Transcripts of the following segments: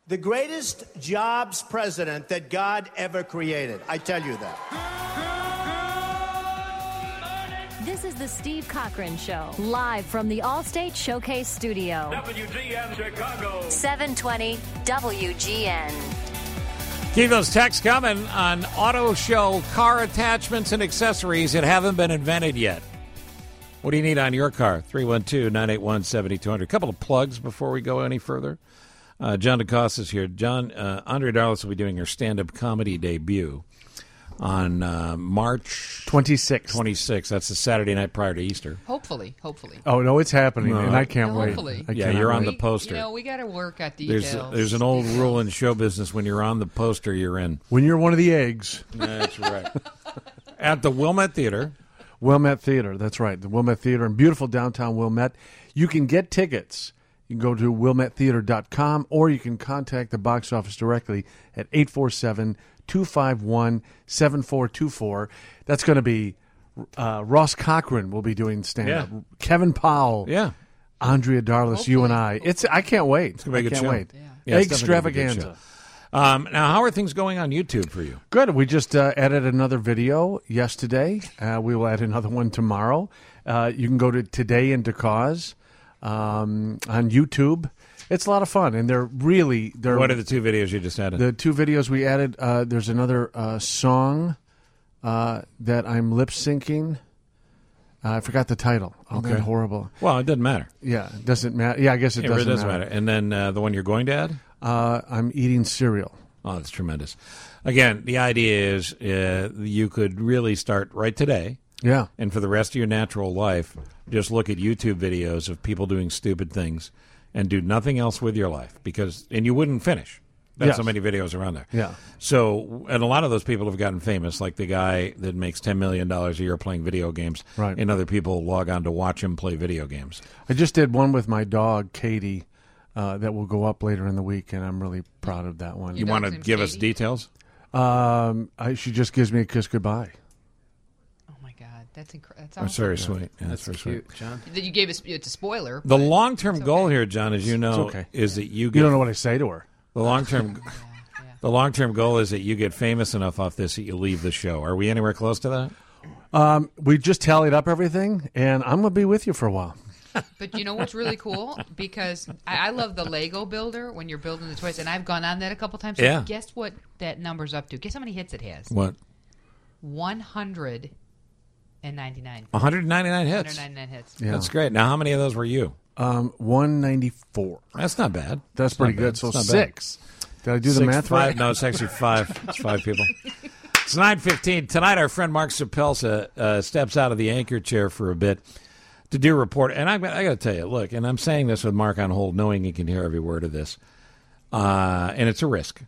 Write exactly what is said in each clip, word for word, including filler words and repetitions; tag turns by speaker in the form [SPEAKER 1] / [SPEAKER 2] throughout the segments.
[SPEAKER 1] The greatest jobs president that God ever created. I tell you that.
[SPEAKER 2] This is the Steve Cochran Show, live from the Allstate Showcase Studio.
[SPEAKER 3] W G N Chicago.
[SPEAKER 2] seven twenty W G N.
[SPEAKER 4] Keep those texts coming on auto show car attachments and accessories that haven't been invented yet. What do you need on your car? three one two, nine eight one, seven two zero zero. A couple of plugs before we go any further. Uh, John DeCosta is here. John, uh, Andrea Darlis will be doing her stand-up comedy debut on uh, March
[SPEAKER 5] twenty-sixth.
[SPEAKER 4] twenty-sixth. That's the Saturday night prior to Easter.
[SPEAKER 6] Hopefully, hopefully.
[SPEAKER 5] Oh, no, it's happening,
[SPEAKER 4] No.
[SPEAKER 5] and I can't
[SPEAKER 6] No,
[SPEAKER 5] wait.
[SPEAKER 6] hopefully.
[SPEAKER 5] I
[SPEAKER 4] Yeah,
[SPEAKER 5] cannot
[SPEAKER 4] you're on
[SPEAKER 5] wait.
[SPEAKER 4] the poster.
[SPEAKER 6] You know, we got to work at
[SPEAKER 4] There's
[SPEAKER 6] details.
[SPEAKER 4] there's an old rule in show business: when you're on the poster, you're in.
[SPEAKER 5] When you're one of the eggs.
[SPEAKER 4] That's right. At the Wilmette Theater.
[SPEAKER 5] Wilmette Theater, that's right. The Wilmette Theater in beautiful downtown Wilmette. You can get tickets. You can go to wilmette theater dot com, or you can contact the box office directly at eight four seven, two five one, seven four two four. That's going to be uh, Ross Cochran will be doing stand-up.
[SPEAKER 4] Yeah.
[SPEAKER 5] Kevin Powell.
[SPEAKER 4] Yeah.
[SPEAKER 5] Andrea Darlis, you and I. It's I can't wait.
[SPEAKER 4] It's gonna be a
[SPEAKER 5] I
[SPEAKER 4] good
[SPEAKER 5] can't
[SPEAKER 4] show.
[SPEAKER 5] wait.
[SPEAKER 6] Yeah.
[SPEAKER 4] Yeah, it's definitely gonna be a good
[SPEAKER 5] Extravaganza.
[SPEAKER 4] show. Um, now, how are things going on YouTube for you?
[SPEAKER 5] Good. We just uh, added another video yesterday. Uh, we will add another one tomorrow. Uh, you can go to Today in DeCause um, on YouTube. It's a lot of fun, and they're really they're
[SPEAKER 4] What are the two videos you just added?
[SPEAKER 5] the two videos we added. Uh, there's another uh, song uh, that I'm lip syncing. Uh, I forgot the title. Oh,
[SPEAKER 4] Okay.
[SPEAKER 5] man, horrible.
[SPEAKER 4] well, it doesn't matter.
[SPEAKER 5] Yeah, it doesn't matter. Yeah, I guess it
[SPEAKER 4] It
[SPEAKER 5] doesn't
[SPEAKER 4] really doesn't matter. And then uh, the one you're going to add?
[SPEAKER 5] Uh, I'm eating cereal.
[SPEAKER 4] Oh, that's tremendous. Again, the idea is uh, you could really start right today,
[SPEAKER 5] Yeah.
[SPEAKER 4] and for the rest of your natural life, just look at YouTube videos of people doing stupid things and do nothing else with your life, because and you wouldn't finish. That's
[SPEAKER 5] Yes.
[SPEAKER 4] so many videos around there.
[SPEAKER 5] Yeah.
[SPEAKER 4] So, and a lot of those people have gotten famous, like the guy that makes ten million dollars a year playing video games,
[SPEAKER 5] Right.
[SPEAKER 4] and other people log on to watch him play video games.
[SPEAKER 5] I just did one with my dog, Katie, uh, that will go up later in the week, and I'm really proud of that one.
[SPEAKER 4] You
[SPEAKER 6] dog's
[SPEAKER 4] want to
[SPEAKER 6] name's
[SPEAKER 4] give us
[SPEAKER 6] Katie?
[SPEAKER 4] details?
[SPEAKER 5] Um, I, she just gives me a kiss goodbye.
[SPEAKER 6] Oh my God, that's incredible. That's
[SPEAKER 4] That's
[SPEAKER 6] awesome.
[SPEAKER 4] very sweet. Yeah,
[SPEAKER 7] That's
[SPEAKER 4] that's very
[SPEAKER 7] cute,
[SPEAKER 4] sweet.
[SPEAKER 7] John.
[SPEAKER 6] That you gave us. It's a spoiler.
[SPEAKER 4] The
[SPEAKER 6] but
[SPEAKER 4] long-term
[SPEAKER 6] it's
[SPEAKER 4] goal
[SPEAKER 6] okay.
[SPEAKER 4] here, John, as you know,
[SPEAKER 5] okay.
[SPEAKER 4] is that you
[SPEAKER 5] You
[SPEAKER 4] get
[SPEAKER 5] don't know what I say to her.
[SPEAKER 4] the long-term.
[SPEAKER 6] Yeah, yeah.
[SPEAKER 4] The long-term goal is that you get famous enough off this that you leave the show. Are we anywhere close to that?
[SPEAKER 5] Um, we just tallied up everything, and I'm going to be with you for a while.
[SPEAKER 6] But you know what's really cool? Because I, I love the Lego builder when you're building the toys, and I've gone on that a couple times. So
[SPEAKER 4] Yeah.
[SPEAKER 6] Guess what that number's up to? Guess how many hits it has?
[SPEAKER 4] What?
[SPEAKER 6] one hundred ninety-nine.
[SPEAKER 4] one hundred ninety-nine hits.
[SPEAKER 6] one hundred ninety-nine hits.
[SPEAKER 5] Yeah.
[SPEAKER 4] That's great. Now, how many of those were you?
[SPEAKER 5] Um, one ninety-four.
[SPEAKER 4] That's not bad.
[SPEAKER 5] That's
[SPEAKER 4] It's not
[SPEAKER 5] pretty
[SPEAKER 4] bad.
[SPEAKER 5] good. So
[SPEAKER 4] It's not bad.
[SPEAKER 5] six. Did I do the
[SPEAKER 4] Six,
[SPEAKER 5] math
[SPEAKER 4] five,
[SPEAKER 5] right?
[SPEAKER 4] No, it's actually five. It's five people. It's nine fifteen. Tonight, our friend Mark Sapelsa uh, steps out of the anchor chair for a bit to do a report. And I, I got to tell you, look, and I'm saying this with Mark on hold, knowing he can hear every word of this. Uh, and it's a risk.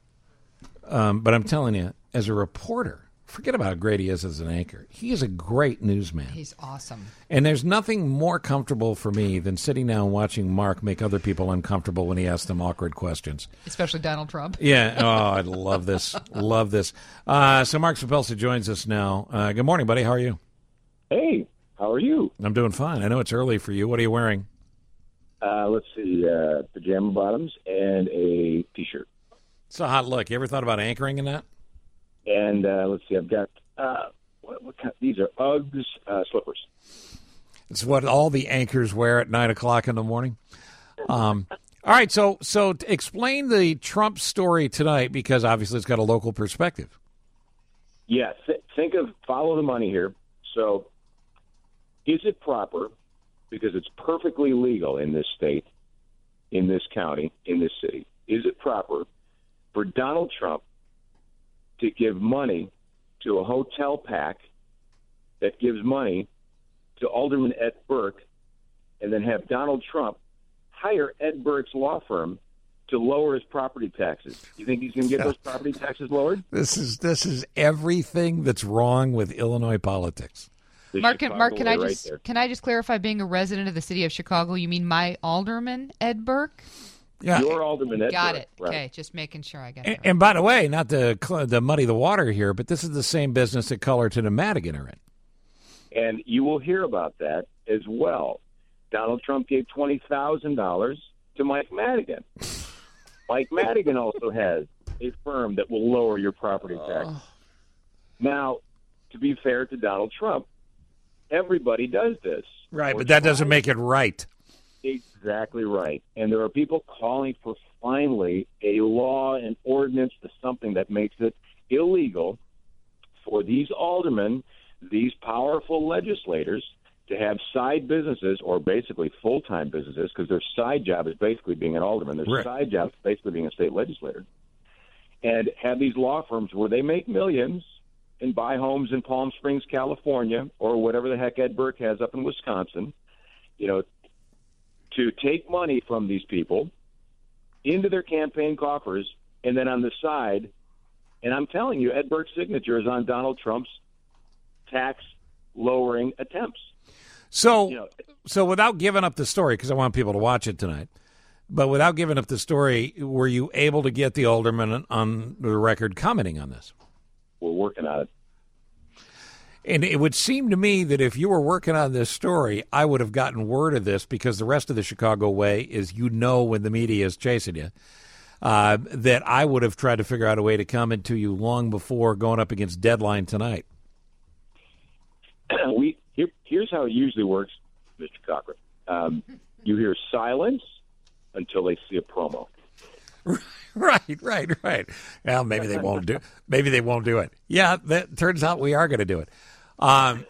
[SPEAKER 4] Um, but I'm telling you, as a reporter, forget about how great he is as an anchor. He is a great newsman.
[SPEAKER 6] He's awesome.
[SPEAKER 4] And there's nothing more comfortable for me than sitting down and watching Mark make other people uncomfortable when he asks them awkward questions.
[SPEAKER 6] Especially Donald Trump.
[SPEAKER 4] Yeah. Oh, I love this. Love this. Uh, so Mark Sapelsa joins us now. Uh, good morning, buddy. How are you?
[SPEAKER 8] Hey, how are you?
[SPEAKER 4] I'm doing fine. I know it's early for you. What are you wearing?
[SPEAKER 8] Uh, let's see, uh, pajama bottoms and a T-shirt.
[SPEAKER 4] It's a hot look. You ever thought about anchoring in that?
[SPEAKER 8] And uh, let's see, I've got, uh, what, what kind, these are Uggs uh, slippers.
[SPEAKER 4] It's what all the anchors wear at nine o'clock in the morning. Um, all right. So, so to explain the Trump story tonight, because obviously it's got a local perspective.
[SPEAKER 8] Yeah, th- think of, follow the money here. So is it proper, because it's perfectly legal in this state, in this county, in this city, is it proper for Donald Trump to give money to a hotel pack that gives money to Alderman Ed Burke and then have Donald Trump hire Ed Burke's law firm to lower his property taxes? You think he's going to get those property taxes lowered?
[SPEAKER 4] This is this is everything that's wrong with Illinois politics.
[SPEAKER 8] The
[SPEAKER 6] Mark, can, Mark,
[SPEAKER 8] Chicago
[SPEAKER 6] can I
[SPEAKER 8] way right
[SPEAKER 6] just
[SPEAKER 8] there.
[SPEAKER 6] can I just clarify? Being a resident of the city of Chicago, you mean my alderman Ed Burke?
[SPEAKER 4] Yeah.
[SPEAKER 8] Your Alderman Ed
[SPEAKER 6] Got
[SPEAKER 8] Burke,
[SPEAKER 6] it.
[SPEAKER 8] right.
[SPEAKER 6] Okay, just making sure I got
[SPEAKER 4] And,
[SPEAKER 6] it. Right.
[SPEAKER 4] and by the way, not to, cl- to muddy the water here, but this is the same business that Cullerton and Madigan are in.
[SPEAKER 8] And you will hear about that as well. Donald Trump gave twenty thousand dollars to Mike Madigan. Mike Madigan also has a firm that will lower your property tax. Oh. Now, to be fair to Donald Trump, everybody does this.
[SPEAKER 4] Right, but that doesn't make it right.
[SPEAKER 8] Exactly right. And there are people calling for finally a law and ordinance to something that makes it illegal for these aldermen, these powerful legislators, to have side businesses, or basically full-time businesses, because their side job is basically being an alderman. Their
[SPEAKER 4] right.
[SPEAKER 8] side job is basically being a state legislator. And have these law firms where they make millions and buy homes in Palm Springs, California, or whatever the heck Ed Burke has up in Wisconsin, you know, to take money from these people into their campaign coffers, and then on the side, and I'm telling you, Ed Burke's signature is on Donald Trump's tax-lowering attempts.
[SPEAKER 4] So,
[SPEAKER 8] you know,
[SPEAKER 4] so without giving up the story, because I want people to watch it tonight, but without giving up the story, were you able to get the alderman on the record commenting on this?
[SPEAKER 8] We're working on it.
[SPEAKER 4] And it would seem to me that if you were working on this story, I would have gotten word of this, because the rest of the Chicago way is, you know, when the media is chasing you, uh, that I would have tried to figure out a way to comment to you long before going up against deadline tonight.
[SPEAKER 8] we here, Here's how it usually works, Mister Cochran. Um, you hear silence until they see a promo.
[SPEAKER 4] Right, right, right. Well, maybe they won't do. Maybe they won't do it. Yeah, that turns out we are going to do it. Um,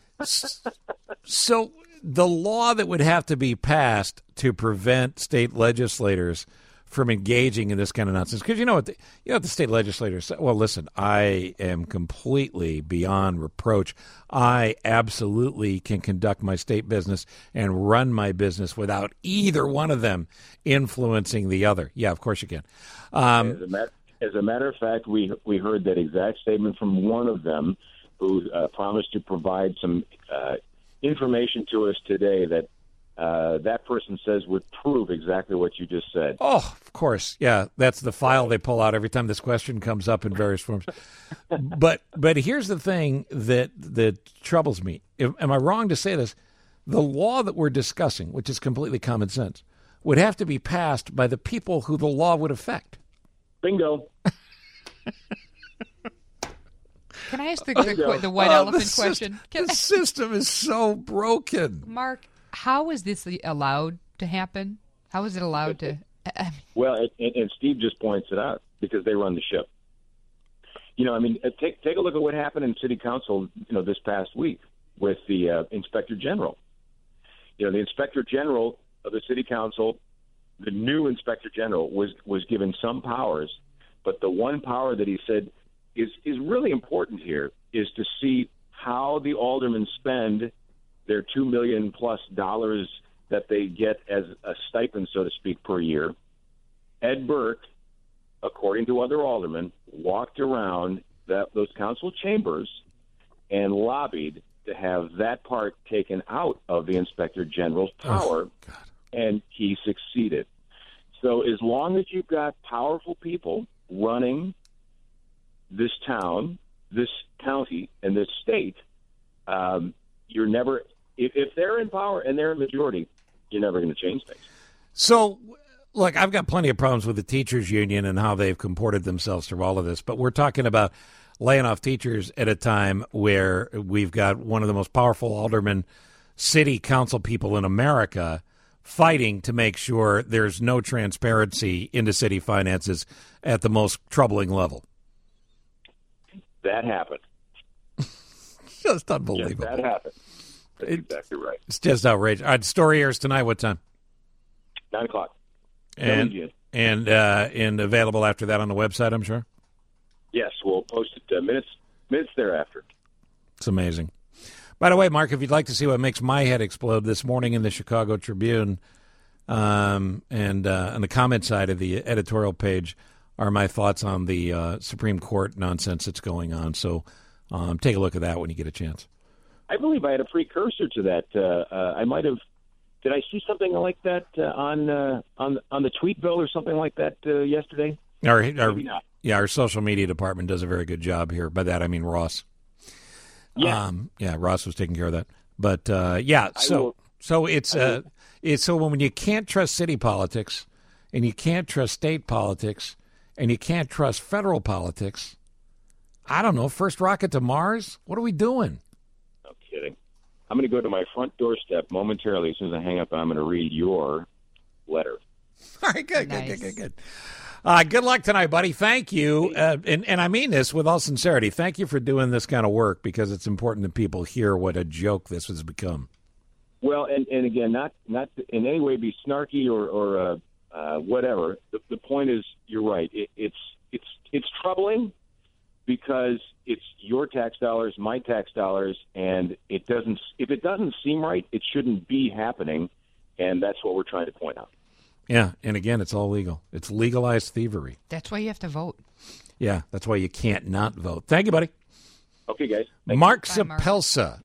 [SPEAKER 4] so the law that would have to be passed to prevent state legislators from engaging in this kind of nonsense, because you know what the, you know what the state legislators say. Well, listen, I am completely beyond reproach. I absolutely can conduct my state business and run my business without either one of them influencing the other. Yeah, of course you can. Um,
[SPEAKER 8] as, a matter, as a matter of fact, we we heard that exact statement from one of them, who uh, promised to provide some uh, information to us today that uh, that person says would prove exactly what you just said.
[SPEAKER 4] Oh, of course. Yeah, that's the file they pull out every time this question comes up in various forms. But but here's the thing that, that troubles me. If, am I wrong to say this? The law that we're discussing, which is completely common sense, would have to be passed by the people who the law would affect.
[SPEAKER 8] Bingo.
[SPEAKER 6] Can I ask the, the, the white
[SPEAKER 4] oh,
[SPEAKER 6] elephant
[SPEAKER 4] the
[SPEAKER 6] question?
[SPEAKER 4] System, the system is so broken.
[SPEAKER 6] Mark, how is this allowed to happen? How is it allowed to? I mean,
[SPEAKER 8] well, and, and Steve just points it out, because they run the ship. You know, I mean, take take a look at what happened in City Council, you know, this past week with the uh, Inspector General. You know, the Inspector General of the City Council, the new Inspector General, was was given some powers, but the one power that he said is is really important here is to see how the aldermen spend their two million plus dollars that they get as a stipend, so to speak, per year. Ed Burke, according to other aldermen, walked around that, those council chambers and lobbied to have that part taken out of the Inspector General's power,
[SPEAKER 4] oh,
[SPEAKER 8] and he succeeded. So as long as you've got powerful people running this town, this county, and this state, um, you're never, if, if they're in power and they're in majority, you're never going to change things.
[SPEAKER 4] So, look, I've got plenty of problems with the teachers union and how they've comported themselves through all of this, but we're talking about laying off teachers at a time where we've got one of the most powerful aldermen, city council people in America fighting to make sure there's no transparency into city finances at the most troubling level.
[SPEAKER 8] That happened.
[SPEAKER 4] Just unbelievable.
[SPEAKER 8] Yes, that happened. That's it, exactly right.
[SPEAKER 4] It's just outrageous. All right, story airs tonight. What time?
[SPEAKER 8] Nine o'clock.
[SPEAKER 4] And
[SPEAKER 8] W G N.
[SPEAKER 4] and uh, and available after that on the website, I'm sure.
[SPEAKER 8] Yes, we'll post it uh, minutes minutes thereafter.
[SPEAKER 4] It's amazing. By the way, Mark, if you'd like to see what makes my head explode, this morning in the Chicago Tribune, um, and uh, on the comment side of the editorial page, are my thoughts on the uh, Supreme Court nonsense that's going on. So um, take a look at that when you get a chance.
[SPEAKER 8] I believe I had a precursor to that. Uh, uh, I might have. Did I see something like that uh, on uh, on on the tweet bill or something like that uh, yesterday?
[SPEAKER 4] Our, our, yeah, our social media department does a very good job here. By that I mean Ross.
[SPEAKER 8] Yeah,
[SPEAKER 4] um, yeah. Ross was taking care of that. But uh, yeah, so so it's uh, it's so when you can't trust city politics and you can't trust state politics, and you can't trust federal politics, I don't know, first rocket to Mars? What are we doing?
[SPEAKER 8] No kidding. I'm going to go to my front doorstep momentarily. As soon as I hang up, I'm going to read your letter.
[SPEAKER 4] All right, good,
[SPEAKER 6] Nice.
[SPEAKER 4] good, good, good, good. Uh, good luck tonight, buddy. Thank you. Uh, and, and I mean this with all sincerity. Thank you for doing this kind of work because it's important that people hear what a joke this has become.
[SPEAKER 8] Well, and, and again, not not to in any way be snarky or, or uh, uh, whatever. The, the point is, you're right. It, it's it's it's troubling because it's your tax dollars, my tax dollars, and it doesn't. If it doesn't seem right, it shouldn't be happening, and that's what we're trying to point out.
[SPEAKER 4] Yeah, and again, it's all legal. It's legalized thievery.
[SPEAKER 6] That's why you have to vote.
[SPEAKER 4] Yeah, that's why you can't not vote. Thank you, buddy.
[SPEAKER 8] Okay, guys.
[SPEAKER 4] Mark
[SPEAKER 6] Bye, Mark.
[SPEAKER 4] Sapelsa.